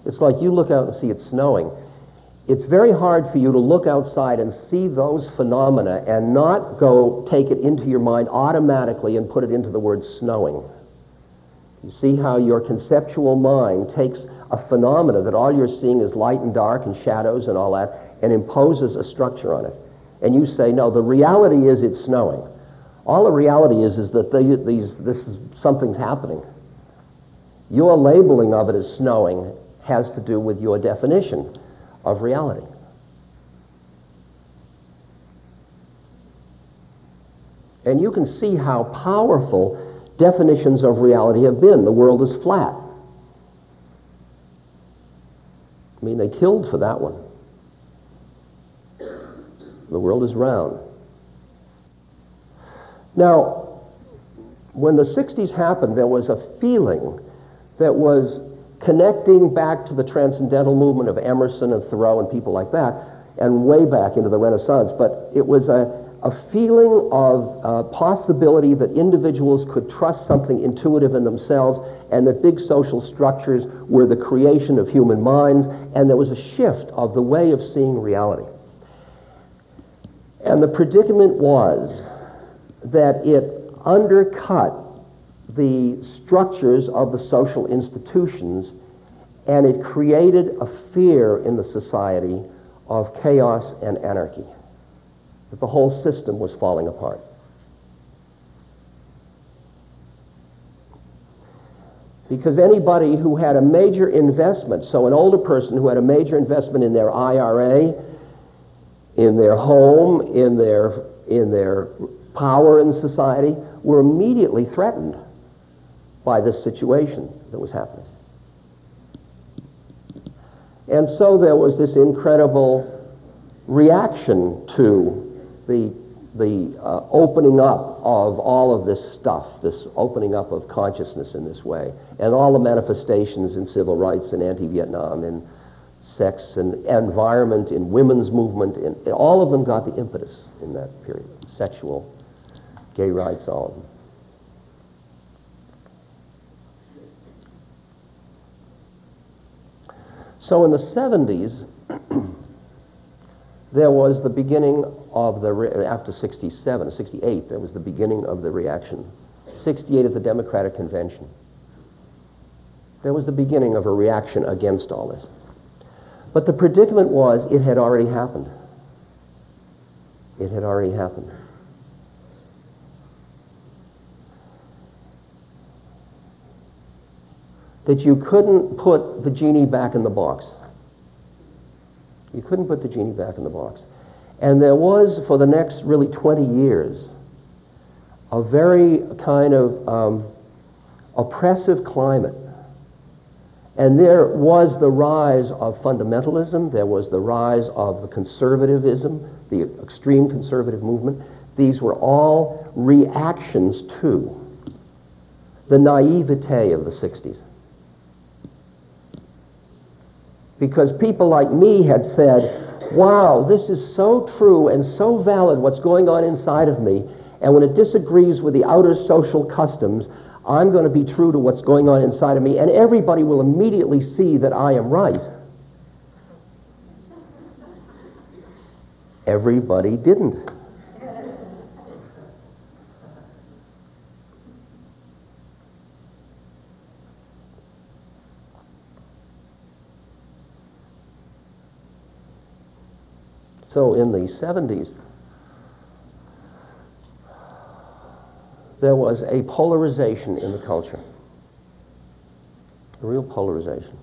It's like you look out and see it snowing. It's very hard for you to look outside and see those phenomena and not go take it into your mind automatically and put it into the word snowing. You see how your conceptual mind takes a phenomena that all you're seeing is light and dark and shadows and all that and imposes a structure on it. And you say, no, the reality is it's snowing. All the reality is that something's happening. Your labeling of it as snowing has to do with your definition of reality. And you can see how powerful definitions of reality have been. The world is flat. I mean, they killed for that one. The world is round. Now, when the 60s happened, there was a feeling that was connecting back to the transcendental movement of Emerson and Thoreau and people like that, and way back into the Renaissance, but it was a feeling of possibility that individuals could trust something intuitive in themselves, and that big social structures were the creation of human minds, and there was a shift of the way of seeing reality. And the predicament was that it undercut the structures of the social institutions, and it created a fear in the society of chaos and anarchy, that the whole system was falling apart. Because anybody who had a major investment, so an older person who had a major investment in their IRA, in their home, in their power in society, were immediately threatened by this situation that was happening. And so there was this incredible reaction to the opening up of all of this stuff, this opening up of consciousness in this way, and all the manifestations in civil rights and anti-Vietnam and sex and environment, in women's movement, and all of them got the impetus in that period. Sexual, gay rights, all of them. So in the 70s, there was the beginning of after 67, 68, there was the beginning of the reaction. 68 at the Democratic Convention. There was the beginning of a reaction against all this. But the predicament was it had already happened. It had already happened. That you couldn't put the genie back in the box. You couldn't put the genie back in the box. And there was, for the next really 20 years, a very kind of oppressive climate. And there was the rise of fundamentalism, there was the rise of the conservatism, the extreme conservative movement. These were all reactions to the naivete of the 60s. Because people like me had said, wow, this is so true and so valid what's going on inside of me, and when it disagrees with the outer social customs, I'm going to be true to what's going on inside of me, and everybody will immediately see that I am right. Everybody didn't. So in the 70s, there was a polarization in the culture, a real polarization.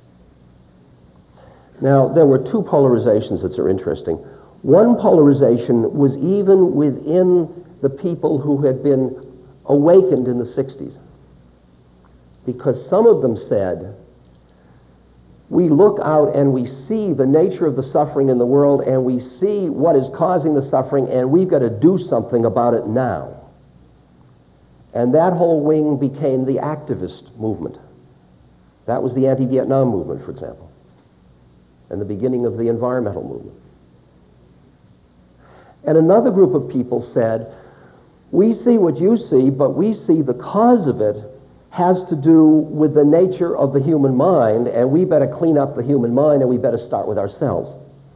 Now, there were two polarizations that are interesting. One polarization was even within the people who had been awakened in the 60s, because some of them said, we look out and we see the nature of the suffering in the world, and we see what is causing the suffering, and we've got to do something about it now. And that whole wing became the activist movement. That was the anti-Vietnam movement, for example, and the beginning of the environmental movement. And another group of people said, we see what you see, but we see the cause of it has to do with the nature of the human mind, and we better clean up the human mind, and we better start with ourselves.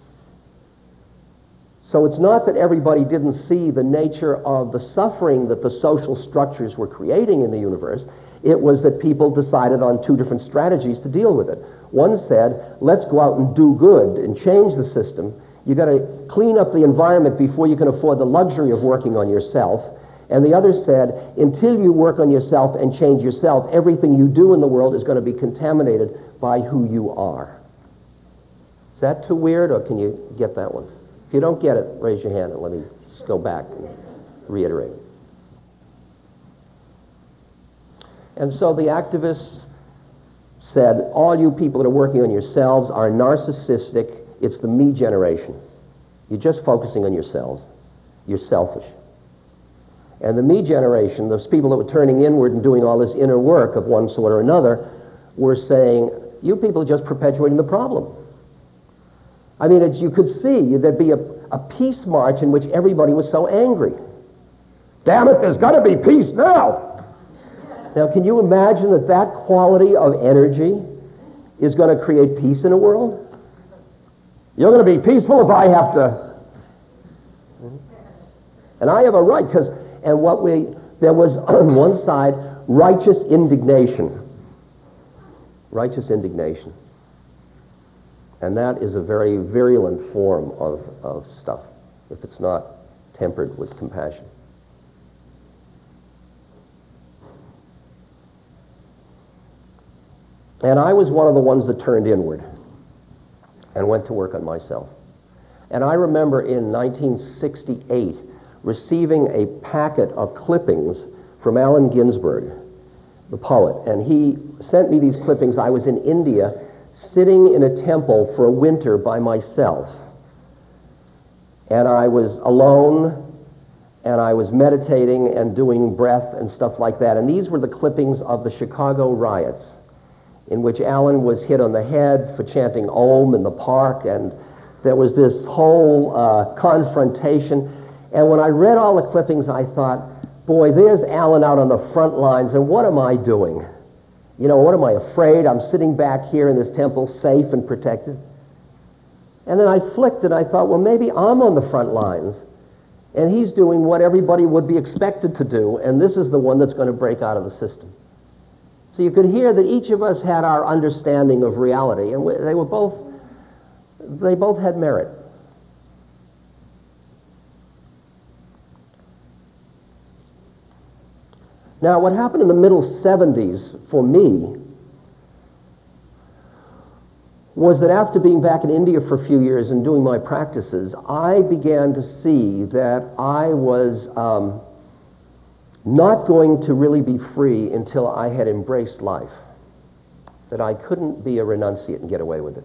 So it's not that everybody didn't see the nature of the suffering that the social structures were creating in the universe. It was that people decided on two different strategies to deal with it. One said, let's go out and do good and change the system. You got to clean up the environment before you can afford the luxury of working on yourself. And the other said, until you work on yourself and change yourself, everything you do in the world is going to be contaminated by who you are. Is that too weird, or can you get that one? If you don't get it, raise your hand and let me just go back and reiterate. And so the activists said, all you people that are working on yourselves are narcissistic. It's the me generation. You're just focusing on yourselves. You're selfish. And the me generation, those people that were turning inward and doing all this inner work of one sort or another, were saying, you people are just perpetuating the problem. I mean, you could see there'd be a peace march in which everybody was so angry. Damn it, there's got to be peace now. Now, can you imagine that quality of energy is going to create peace in a world? You're going to be peaceful if I have to. And I have a right, because... And there was on one side righteous indignation. Righteous indignation. And that is a very virulent form of stuff, if it's not tempered with compassion. And I was one of the ones that turned inward and went to work on myself. And I remember in 1968 receiving a packet of clippings from Allen Ginsberg, the poet. And he sent me these clippings. I was in India sitting in a temple for a winter by myself. And I was alone, and I was meditating and doing breath and stuff like that. And these were the clippings of the Chicago riots, in which Allen was hit on the head for chanting Om in the park, and there was this whole confrontation. And when I read all the clippings, I thought, boy, there's Allen out on the front lines, and what am I doing? You know, what am I afraid? I'm sitting back here in this temple, safe and protected. And then I flicked and I thought, well, maybe I'm on the front lines, and he's doing what everybody would be expected to do, and this is the one that's going to break out of the system. So you could hear that each of us had our understanding of reality, and they both had merit. Now, what happened in the middle 70s for me was that after being back in India for a few years and doing my practices, I began to see that I was not going to really be free until I had embraced life, that I couldn't be a renunciate and get away with it.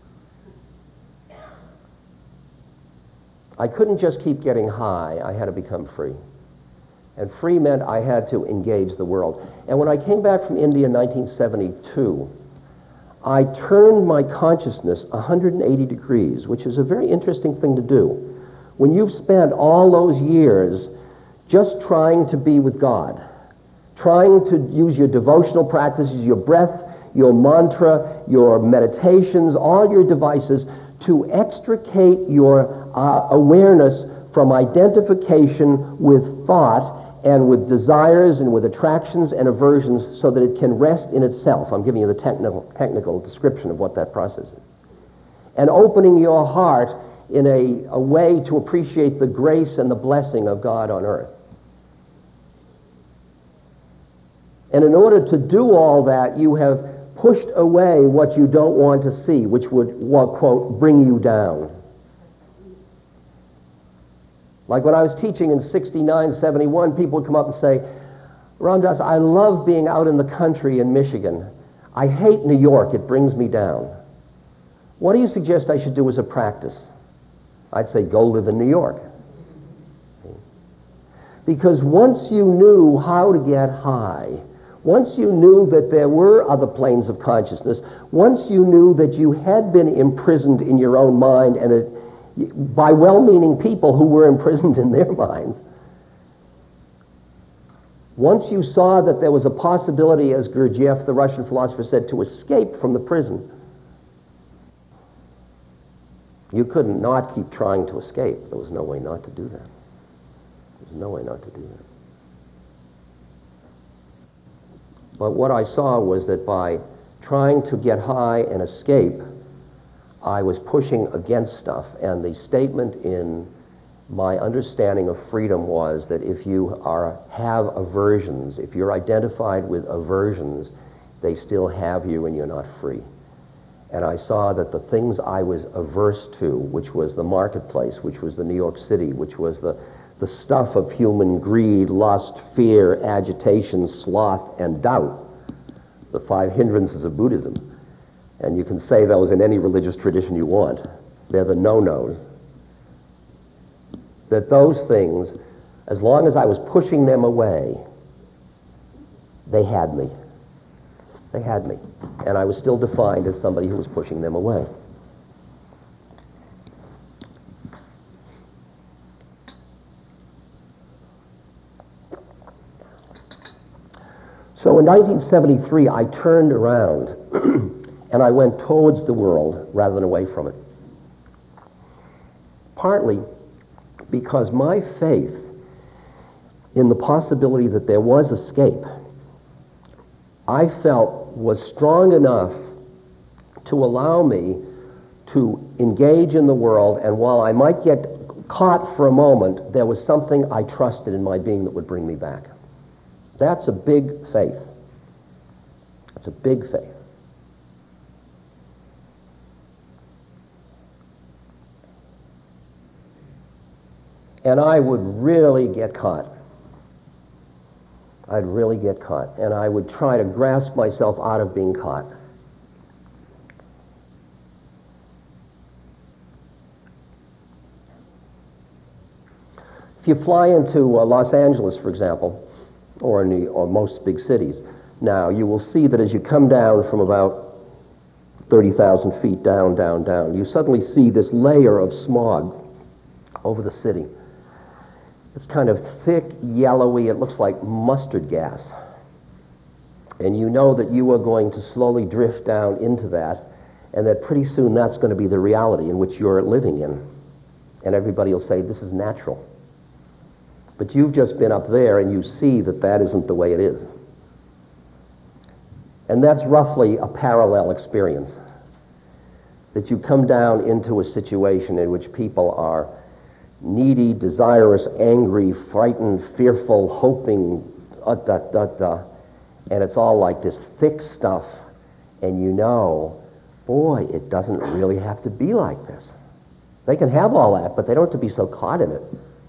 I couldn't just keep getting high. I had to become free. And free meant I had to engage the world. And when I came back from India in 1972, I turned my consciousness 180 degrees, which is a very interesting thing to do. When you've spent all those years just trying to be with God, trying to use your devotional practices, your breath, your mantra, your meditations, all your devices to extricate your awareness from identification with thought and with desires and with attractions and aversions so that it can rest in itself. I'm giving you the technical description of what that process is. And opening your heart in a way to appreciate the grace and the blessing of God on earth. And in order to do all that, you have pushed away what you don't want to see, which would, quote, bring you down. Like when I was teaching in 69, 71, people would come up and say, Ram Dass, I love being out in the country in Michigan. I hate New York. It brings me down. What do you suggest I should do as a practice? I'd say, go live in New York. Because once you knew how to get high, once you knew that there were other planes of consciousness, once you knew that you had been imprisoned in your own mind and that by well-meaning people who were imprisoned in their minds, Once you saw that there was a possibility, as Gurdjieff, the Russian philosopher, said, to escape from the prison, you couldn't not keep trying to escape. There was no way not to do that. There was no way not to do that. But what I saw was that by trying to get high and escape, I was pushing against stuff. And the statement in my understanding of freedom was that if you have aversions, if you're identified with aversions, they still have you and you're not free. And I saw that the things I was averse to, which was the marketplace, which was the New York City, which was the stuff of human greed, lust, fear, agitation, sloth, and doubt, the 5 hindrances of Buddhism. And you can say those in any religious tradition you want. They're the no-nos. That those things, as long as I was pushing them away, they had me. They had me. And I was still defined as somebody who was pushing them away. So in 1973, I turned around and I went towards the world rather than away from it. Partly because my faith in the possibility that there was escape, I felt was strong enough to allow me to engage in the world, and while I might get caught for a moment, there was something I trusted in my being that would bring me back. That's a big faith. That's a big faith. And I would really get caught. I'd really get caught. And I would try to grasp myself out of being caught. If you fly into Los Angeles, for example, or most big cities, now you will see that as you come down from about 30,000 feet down, you suddenly see this layer of smog over the city. It's kind of thick, yellowy, it looks like mustard gas. And you know that you are going to slowly drift down into that, and that pretty soon that's going to be the reality in which you're living in. And everybody will say, this is natural. But you've just been up there and you see that that isn't the way it is. And that's roughly a parallel experience. That you come down into a situation in which people are needy, desirous, angry, frightened, fearful, hoping, and it's all like this thick stuff, and you know, boy, it doesn't really have to be like this. They can have all that, but they don't have to be so caught in it.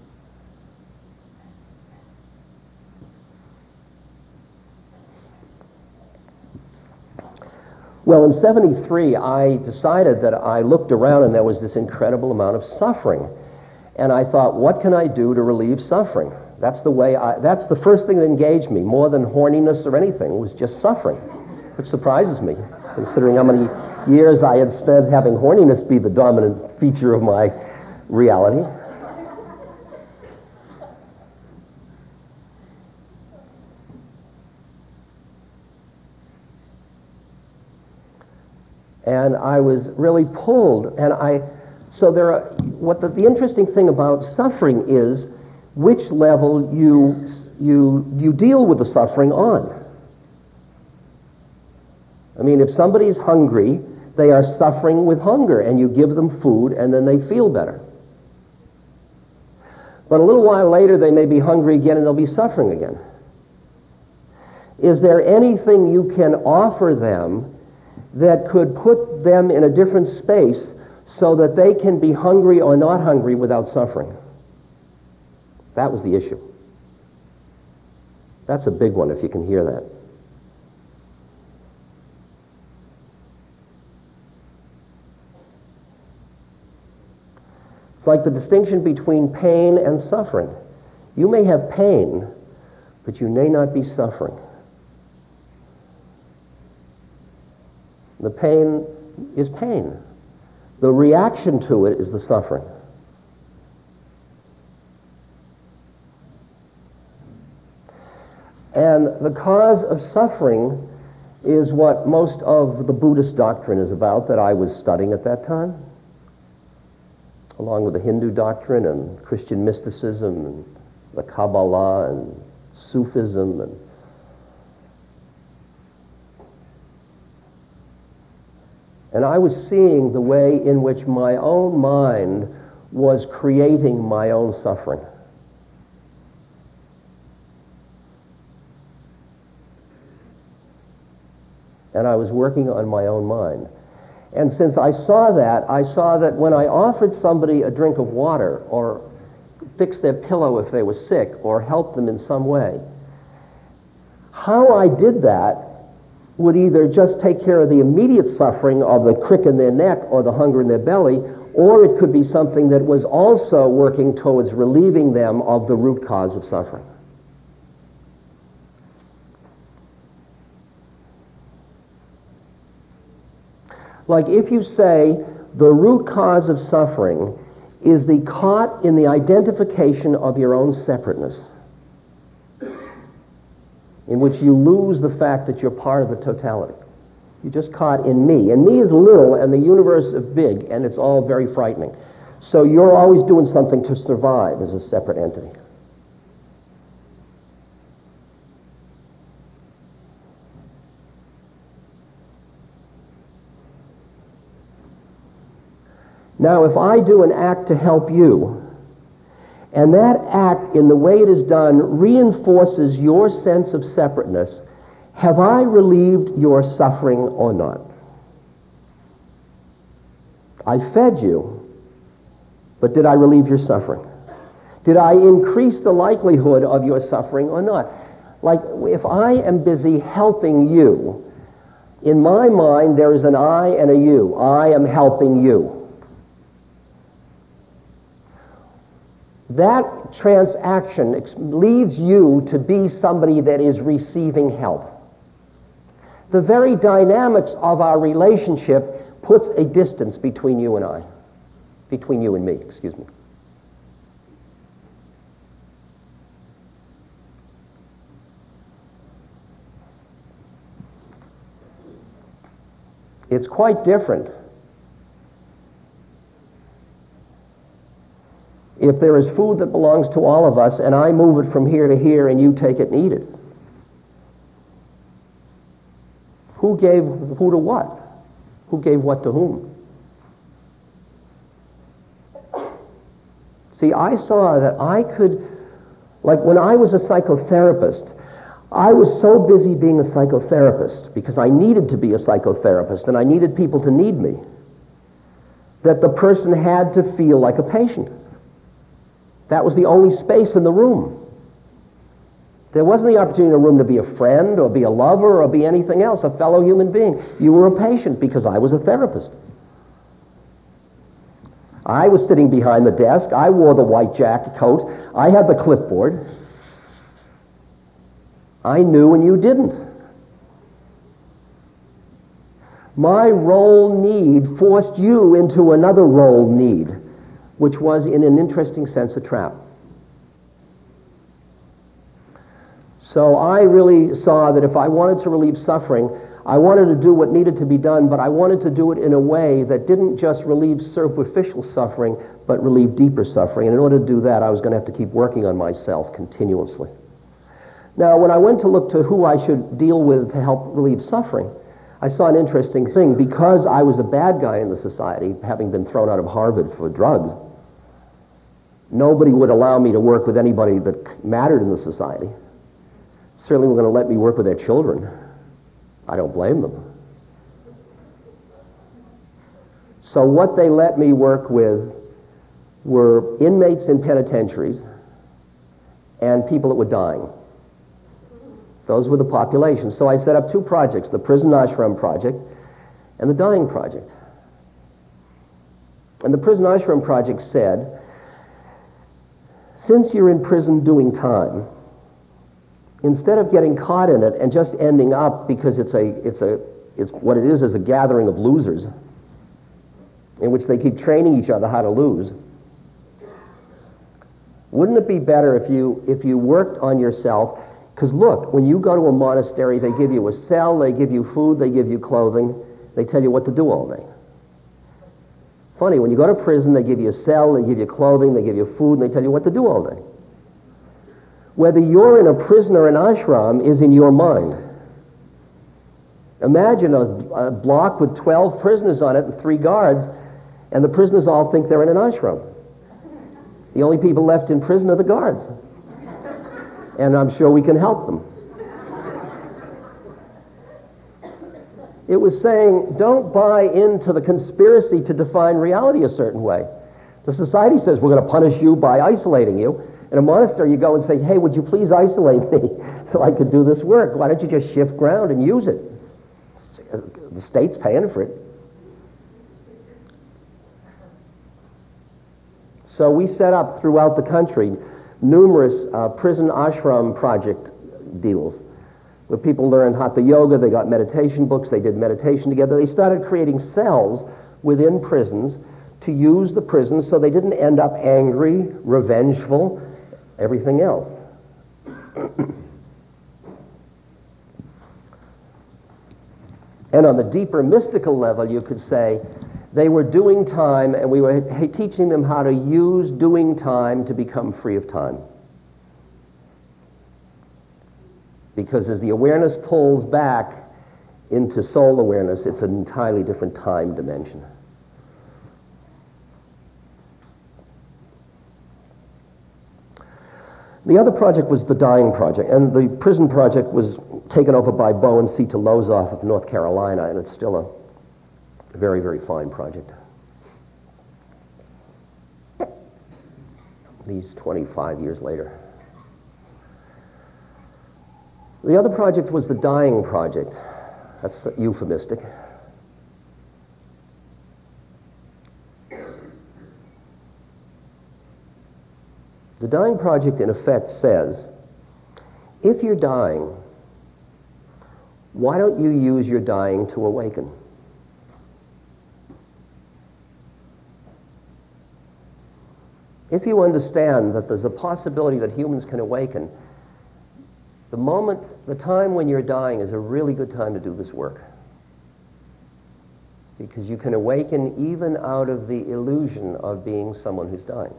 Well, in 73, I decided that I looked around and there was this incredible amount of suffering. And I thought, what can I do to relieve suffering? That's the first thing that engaged me, more than horniness or anything, was just suffering, which surprises me, considering how many years I had spent having horniness be the dominant feature of my reality. And I was really pulled, so the interesting thing about suffering is which level you deal with the suffering on. I mean, if somebody's hungry, they are suffering with hunger, and you give them food, and then they feel better. But a little while later, they may be hungry again, and they'll be suffering again. Is there anything you can offer them that could put them in a different space so that they can be hungry or not hungry without suffering? That was the issue. That's a big one, if you can hear that. It's like the distinction between pain and suffering. You may have pain, but you may not be suffering. The pain is pain. The reaction to it is the suffering. And the cause of suffering is what most of the Buddhist doctrine is about that I was studying at that time, along with the Hindu doctrine and Christian mysticism and the Kabbalah and Sufism. And I was seeing the way in which my own mind was creating my own suffering. And I was working on my own mind. And since I saw that when I offered somebody a drink of water or fixed their pillow if they were sick or helped them in some way, how I did that would either just take care of the immediate suffering of the crick in their neck or the hunger in their belly, or it could be something that was also working towards relieving them of the root cause of suffering. Like if you say the root cause of suffering is caught in the identification of your own separateness, in which you lose the fact that you're part of the totality. You're just caught in me. And me is little and the universe is big, and it's all very frightening. So you're always doing something to survive as a separate entity. Now, if I do an act to help you, and that act, in the way it is done, reinforces your sense of separateness, have I relieved your suffering or not? I fed you, but did I relieve your suffering? Did I increase the likelihood of your suffering or not? Like, if I am busy helping you, in my mind there is an I and a you. I am helping you. That transaction leads you to be somebody that is receiving help. The very dynamics of our relationship puts a distance between you and I. Between you and me, excuse me. It's quite different if there is food that belongs to all of us and I move it from here to here and you take it and eat it. Who gave who to what? Who gave what to whom? See, I saw that I could, like when I was a psychotherapist, I was so busy being a psychotherapist because I needed to be a psychotherapist and I needed people to need me, that the person had to feel like a patient. That was the only space in the room. There wasn't the opportunity in the room to be a friend or be a lover or be anything else, a fellow human being. You were a patient because I was a therapist. I was sitting behind the desk. I wore the white jacket coat. I had the clipboard. I knew and you didn't. My role need forced you into another role need, which was, in an interesting sense, a trap. So I really saw that if I wanted to relieve suffering, I wanted to do what needed to be done, but I wanted to do it in a way that didn't just relieve superficial suffering, but relieve deeper suffering. And in order to do that, I was going to have to keep working on myself continuously. Now, when I went to look to who I should deal with to help relieve suffering, I saw an interesting thing. Because I was a bad guy in the society, having been thrown out of Harvard for drugs, nobody would allow me to work with anybody that mattered in the society. Certainly weren't going to let me work with their children. I don't blame them. So what they let me work with were inmates in penitentiaries and people that were dying. Those were the populations. So I set up two projects, the Prison Ashram Project and the Dying Project. And the Prison Ashram Project said, since you're in prison doing time, instead of getting caught in it and just ending up, because it's what it is a gathering of losers in which they keep training each other how to lose, wouldn't it be better if you worked on yourself, Because look, when you go to a monastery, they give you a cell, they give you food, they give you clothing, they tell you what to do all day. Funny, when you go to prison, they give you a cell, they give you clothing, they give you food, and they tell you what to do all day. Whether you're in a prison or an ashram is in your mind. Imagine a block with 12 prisoners on it and 3 guards, and the prisoners all think they're in an ashram. The only people left in prison are the guards. And I'm sure we can help them. It was saying, don't buy into the conspiracy to define reality a certain way. The society says, we're going to punish you by isolating you. In a monastery, you go and say, hey, would you please isolate me so I could do this work? Why don't you just shift ground and use it? The state's paying for it. So we set up throughout the country numerous prison ashram project deals where people learned hatha yoga, they got meditation books, they did meditation together. They started creating cells within prisons to use the prisons so they didn't end up angry, revengeful, everything else. And on the deeper mystical level, you could say they were doing time, and we were teaching them how to use doing time to become free of time. Because as the awareness pulls back into soul awareness, it's an entirely different time dimension. The other project was the Dying Project, and the prison project was taken over by Bo and Sita Lozoff of North Carolina, and it's still a very, very fine project. These 25 years later. The other project was the Dying Project. That's euphemistic. The Dying Project, in effect, says, if you're dying, why don't you use your dying to awaken? If you understand that there's a possibility that humans can awaken, the time when you're dying is a really good time to do this work. Because you can awaken even out of the illusion of being someone who's dying.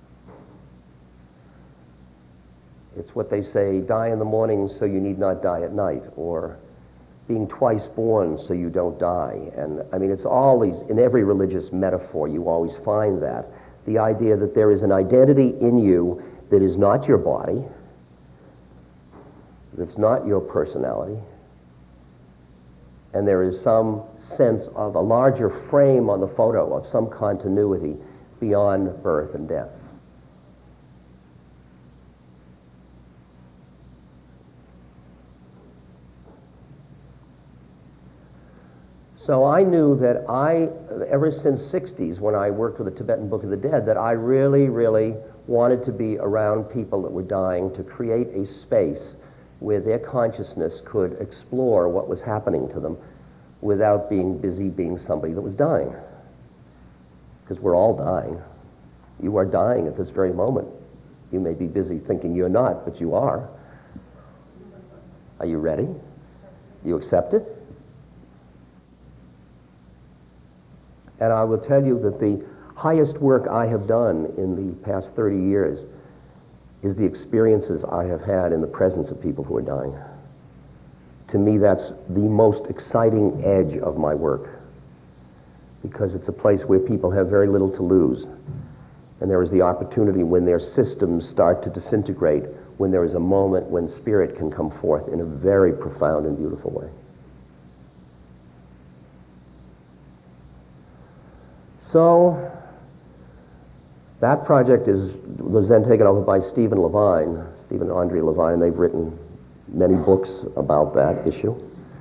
It's what they say, die in the morning so you need not die at night, or being twice born so you don't die. And I mean, it's all these, in every religious metaphor, you always find that. The idea that there is an identity in you that is not your body, that's not your personality, and there is some sense of a larger frame on the photo, of some continuity beyond birth and death. So I knew that ever since 60s, when I worked with the Tibetan Book of the Dead, that I really, really wanted to be around people that were dying, to create a space where their consciousness could explore what was happening to them without being busy being somebody that was dying. Because we're all dying. You are dying at this very moment. You may be busy thinking you're not, but you are. Are you ready? You accept it? And I will tell you that the highest work I have done in the past 30 years is the experiences I have had in the presence of people who are dying. To me, that's the most exciting edge of my work, because it's a place where people have very little to lose. And there is the opportunity, when their systems start to disintegrate, when there is a moment when spirit can come forth in a very profound and beautiful way. So that project was then taken over by Stephen and Andre Levine. They've written many books about that issue.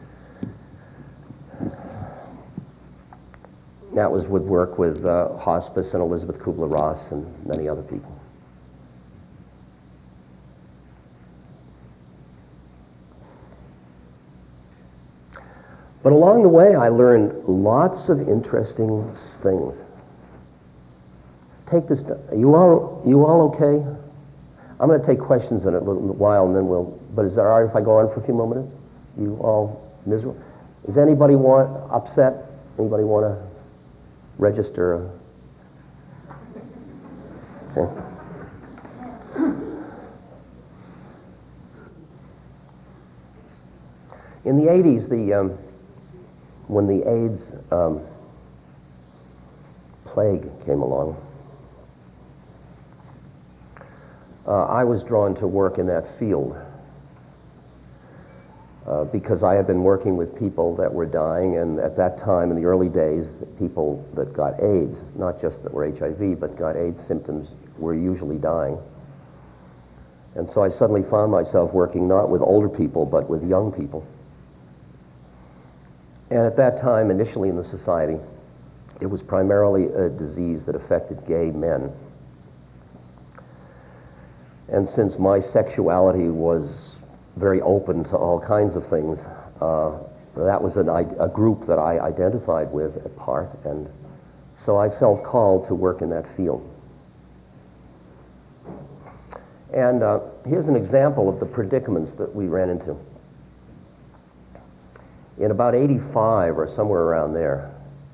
That was with work with Hospice and Elizabeth Kubler-Ross and many other people. But along the way, I learned lots of interesting things. Take this. Are you all okay? I'm going to take questions in a little while, and then but is it all right if I go on for a few more minutes? You all miserable? Does anybody upset? Anybody want to register? Okay. In the 80s, when the AIDS plague came along, I was drawn to work in that field because I had been working with people that were dying, and at that time, in the early days, people that got AIDS, not just that were HIV, but got AIDS symptoms, were usually dying. And so I suddenly found myself working not with older people, but with young people. And at that time, initially in the society, it was primarily a disease that affected gay men. And since my sexuality was very open to all kinds of things, that was a group that I identified with at part, and so I felt called to work in that field. And here's an example of the predicaments that we ran into. In about 85 or somewhere around there,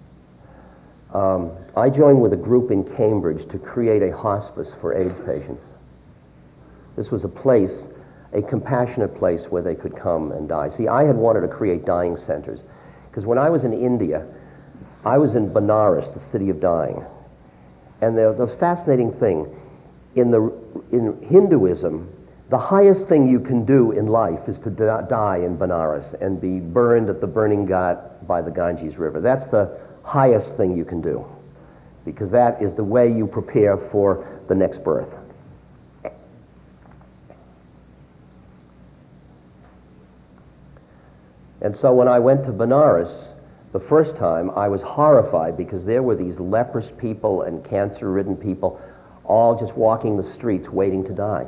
I joined with a group in Cambridge to create a hospice for AIDS patients. This was a compassionate place where they could come and die. See, I had wanted to create dying centers, because when I was in India, I was in Benares, the city of dying. And the fascinating thing, in Hinduism, the highest thing you can do in life is to die in Benares and be burned at the burning ghat by the Ganges River. That's the highest thing you can do, because that is the way you prepare for the next birth. And so when I went to Benares the first time, I was horrified, because there were these leprous people and cancer-ridden people all just walking the streets waiting to die.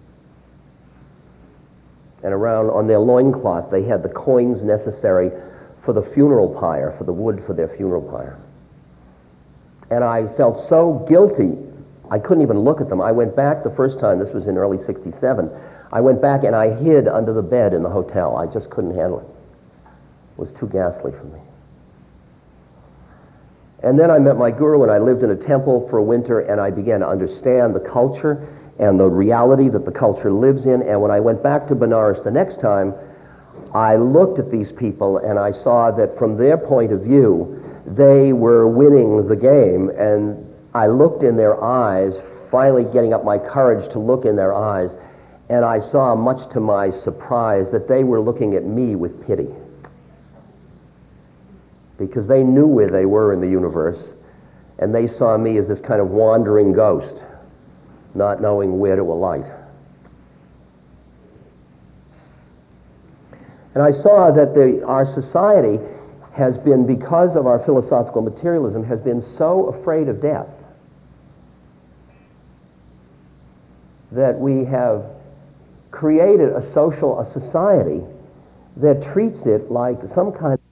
And around on their loincloth, they had the coins necessary for the funeral pyre, for the wood for their funeral pyre. And I felt so guilty, I couldn't even look at them. I went back the first time, this was in early '67, I went back and I hid under the bed in the hotel. I just couldn't handle it. It was too ghastly for me. And then I met my guru, and I lived in a temple for a winter, and I began to understand the culture and the reality that the culture lives in. And when I went back to Benares the next time, I looked at these people, and I saw that from their point of view, they were winning the game. And I looked in their eyes, finally getting up my courage to look in their eyes, and I saw, much to my surprise, that they were looking at me with pity, because they knew where they were in the universe, and they saw me as this kind of wandering ghost, not knowing where to alight. And I saw that our society has been, because of our philosophical materialism, has been so afraid of death that we have created a society that treats it like some kind of